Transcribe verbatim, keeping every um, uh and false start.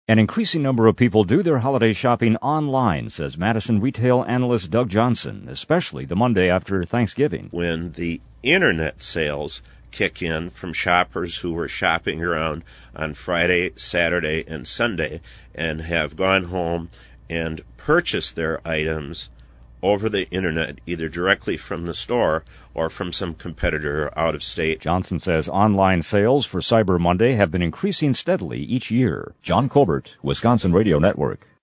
An increasing number of people do their holiday shopping online, says Madison retail analyst Doug Johnson, especially the Monday after Thanksgiving. When the internet sales kick in from shoppers who were shopping around on Friday, Saturday, and Sunday and have gone home and purchased their items over the internet, either directly from the store or from some competitor out of state. Johnson says online sales for Cyber Monday have been increasing steadily each year. John Colbert, Wisconsin Radio Network.